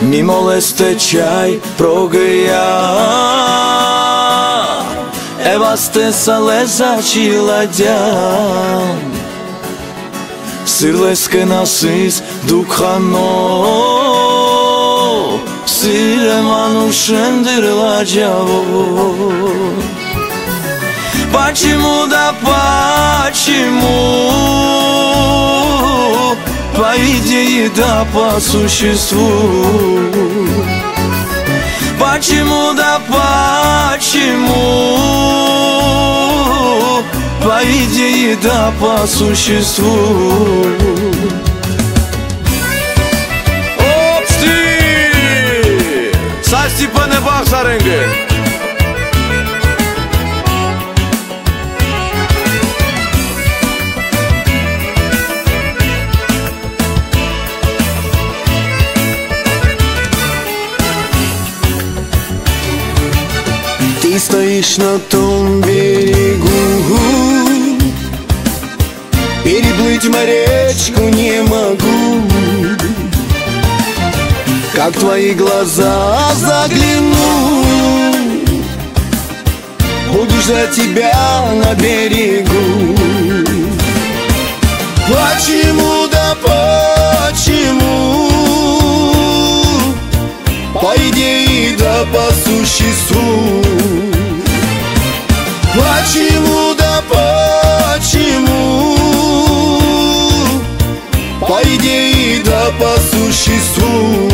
Mimo este çaj progeja Evaste sa leza qiladjan Sirles ke nasis dukhano Sire manushendir lajavo Почему, да почему? По идее, да по существу. Почему, да почему? По идее, да по существу. Опсти! Sa Степане Бахсаренге. Ты стоишь на том берегу, переплыть моречку не могу. Как в твои глаза загляну, буду ждать тебя на берегу. Почему, да почему? По идее, да по существу. Почему, да почему? По идее, да по существу.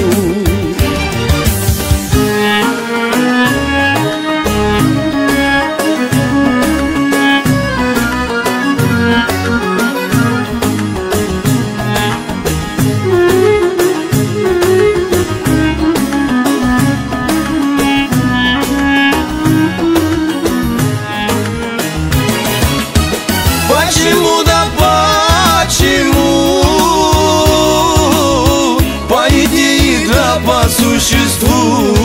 Почему, да почему? По идее, да по существу.